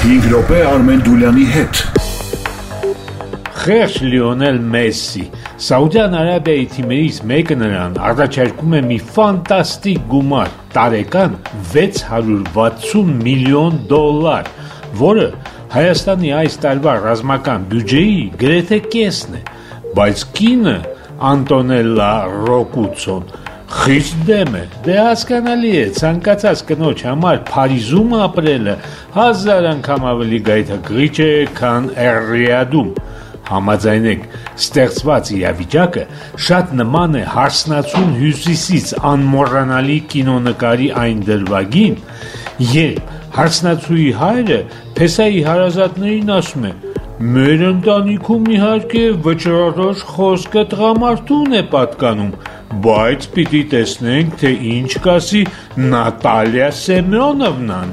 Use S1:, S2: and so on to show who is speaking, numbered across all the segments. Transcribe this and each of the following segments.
S1: 5 րոպե Արմեն Դուլյանի հետ։
S2: Խեղճ Լիոնել Մեսսի Սաուդյան Արաբիայի թիմերից մեկը նրան առաջարկում է մի ֆանտաստիկ գումար՝ տարեկան $660 միլիոն, որը Հայաստանի այս տարվա ռազմական բյուջեի գրեթե կեսն է, բայց կինը Անտոնելլա Ռոկուցոն խիստ դեմ է։ Դե հասկանալի է, ցանկացած կնոջ համար Փարիզում ապրելը 1000 անգամ ավելի գայթակղիչ է, քան Ռիադում։ Համաձայնեք, ստեղծված իրավիճակը շատ նման է հարսնացուն հյուսիսից անմոռանալի կինոնկարի այն դրվագին, երբ հարսնացուի հայրը Փեսայի հարազատներին ասում է. «Մեր ընտանիքում իհարկե վճռորոշ խոսքը տղամարդուն է պատկանում, բայց պիտի տեսնենք, թե ինչ կասի Նատալիա Սեմյոնովնան»։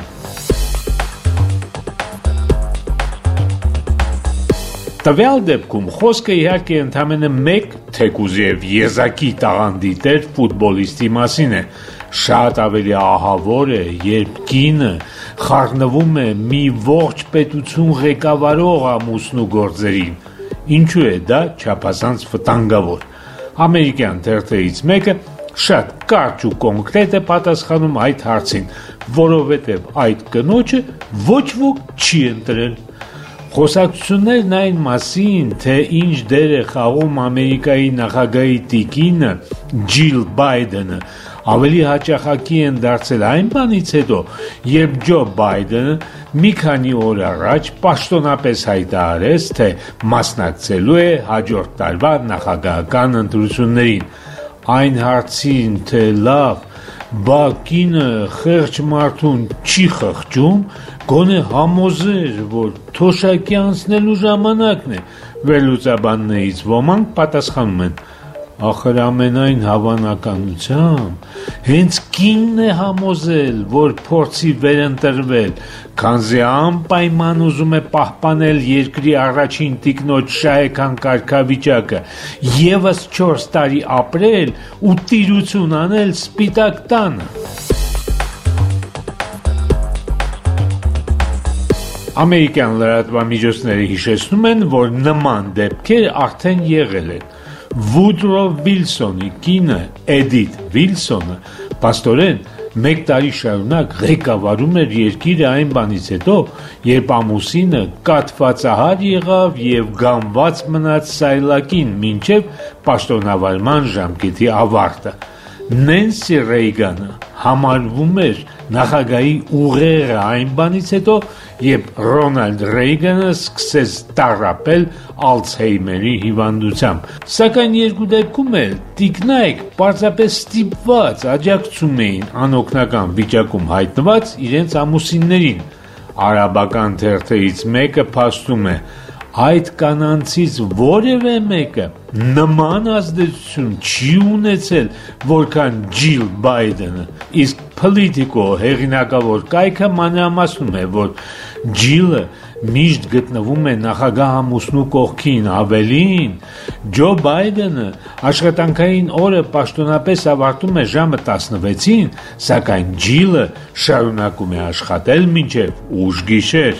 S2: Տվյալ դեպքում խոսքը իհարկե ընդամենը մեկ, թեկուզ եւ եզակի տաղանդի տեր ֆուտբոլիստի մասին է։ Շատ ավելի ահավոր է, երբ կինը խառնվում է մի ողջ պետություն ղեկավարող ամուսնու գործերին։ Ինչու է դա չափազանց վտանգավոր։ Ամերիկյան թերթերից մեկը շատ կարճ ու կոնկրետ է պատասխանում այդ հարցին, որովհետև այդ կնոջը ոչ ոք չի ընտրել։ Խոսակցություններն այն մասին, թե ինչ դեր է խաղում Ամերիկայի նախագահի տիկինը Ջիլ Բայդենը, ավելի հաճախակի են դարձել այն բանից հետո, երբ Ջո Բայդենը մի քանի օր առաջ պաշտոնապես հայտարարեց, թե մասնակցելու է հաջորդ տարվա նախագահական ընտրություններին։ Այն հարցին, թե լավ, բա կինը խեղճ մարդուն չի խղճում, գոնե համոզեր, որ թոշակի անցնելու ժամանակն է, վերլուծաբաններից ոմանք պատասխանում են. ախր ամենայն հավանականությամբ հենց կինն է համոզել, որ փորձի վերընտրվել, քանզի անպայման ուզում է պահպանել երկրի առաջին տիկնոջ շահեկան կարգավիճակը, եւս 4 տարի ապրել ու տիրություն անել Սպիտակ տանը։ Ամերիկյան լրատվամիջոցները հիշեցնում են, որ նման դեպքեր արդեն եղել են։ Վուդրո Վիլսոնի կինը Էդիթ Վիլսոնը փաստորեն 1 տարի շարունակ ղեկավարում էր երկիրը այն բանից հետո, երբ ամուսինը կաթվածահար եղավ եւ գանված մնաց սայլակին մինչեւ պաշտոնավարման ժամկետի ավարտը։ Նենսի Ռեյգանը համարվում էր նախագահի ուղեղը այն բանից հետո, երբ Ռոնալդ Ռեյգանը սկսեց տառապել Ալցհեյմերի հիվանդությամբ։ Սակայն երկու դեպքում էլ տիկնայք պարզապես ստիպված աջակցում էին անօգնական վիճակում հայտնված իրենց ամուսիններին։ Արաբական թերթերից մեկը փաստում է. այդ կանանցից որևէ մեկը նման ազդեցություն չի ունեցել, որքան Ջիլ Բայդենը, իսկ Politico հեղինակավոր կայքը մանրամասնում է, որ Ջիլը միշտ գտնվում է նախագահ ամուսնու կողքին, ավելին, Ջո Բայդենը աշխատանքային օրը պաշտոնապես ավարտում է ժամը 16-ին, սակայն Ջիլը շարունակում է աշխատել մինչև ուշ գիշեր։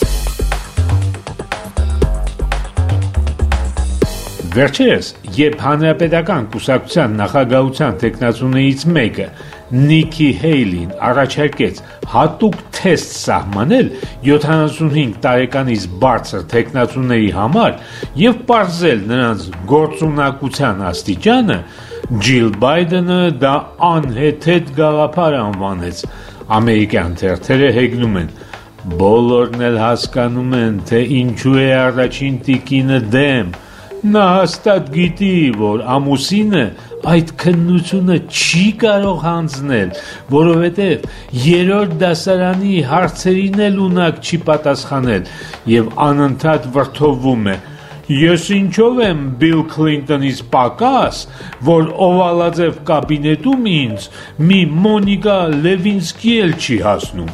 S2: Վերջերս, երբ հանրապետական կուսակցության նախագահության թեկնածուներից մեկը Նիկի Հեյլին առաջարկեց հատուկ թեստ սահմանել 75 տարեկանից բարձր թեկնածուների համար եւ պարզել նրանց գործունակության աստիճանը, Ջիլ Բայդենը դա անհեթեթ գաղափար անվանեց։ Ամերիկյան թերթերը հեգնում են. բոլորն էլ հասկանում են, թե ինչու է առաջին տիկինը դեմ։ Նա հաստատ գիտի, որ ամուսինը այդ քննությունը չի կարող հանձնել, որովհետև 3-րդ դասարանի հարցերին էլ ունակ չի պատասխանել եւ անընդհատ վրդովվում է. Ես ինչով եմ Բիլ Քլինտոնից պակաս, որ օվալաձև կաբինետում ինձ մի Մոնիկա Լևինսկի էլ չի հասնում։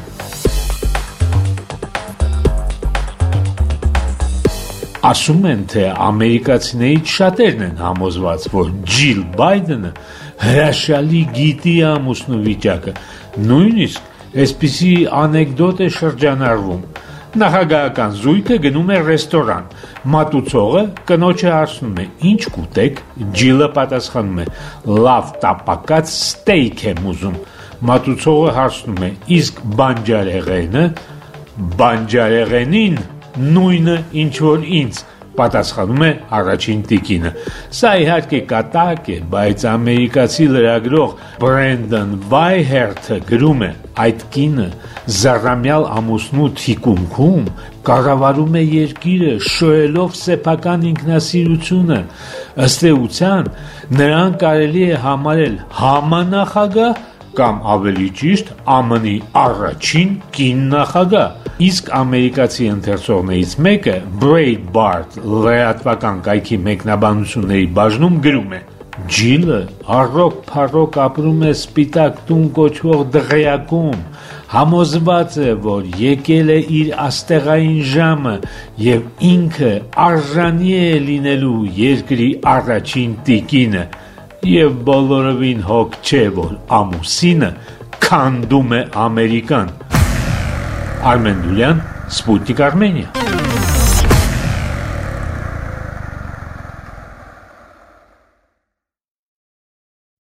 S2: Ասում են, թե ամերիկացիներից շատերն են համոզված, որ Ջիլ Բայդենը հրաշալի գիտի ամուսնու վիճակը, նույնիսկ այսպիսի անեկդոտ է շրջանառվում։ Նախագահական զույգը գնում է ռեստորան։ Մատուցողը կնոջը հարցնում է. «Ինչ կուտեք»։ Ջիլը պատասխանում է. «Լավ տապակած ստեյք եմ ուզում»։ Մատուցողը հարցնում է. «Իսկ բանջարեղենը»։ «Բանջարեղենին նույնը ինչ որ ինձ», պատասխանում է առաջին տիկինը։ Սա իհարկե կատակ է, բայց ամերիկացի լրագրող Բրենդոն Վայհերթը գրում է. «Այդ կինը զառամյալ ամուսնու թիկունքում կառավարում է երկիրը շոյելով սեփական ինքնասիրությունը։ Ըստ էության, նրան կարելի է համարել համանախագահ կամ ավելի ճիշտ ԱՄՆ-ի առաջին կին նախագահ»։ Իսկ ամերիկացի ընթերցողներից մեկը Breitbart լրատվական կայքի մեկնաբանությունների բաժնում գրում է. «Ջիլը առօք-փառօք ապրում է սպիտակ տուն կոչվող դղյակում, համոզված է, որ եկել է իր աստեղային ժամը և ինքը արժանի է լինելու երկրի առաջին տիկինը, և բոլորովին հոգ չէ, որ ամուսինը քանդում է Ամերիկան»։ Արմեն Դուլյան, Սպուտնիկ Արմենիա։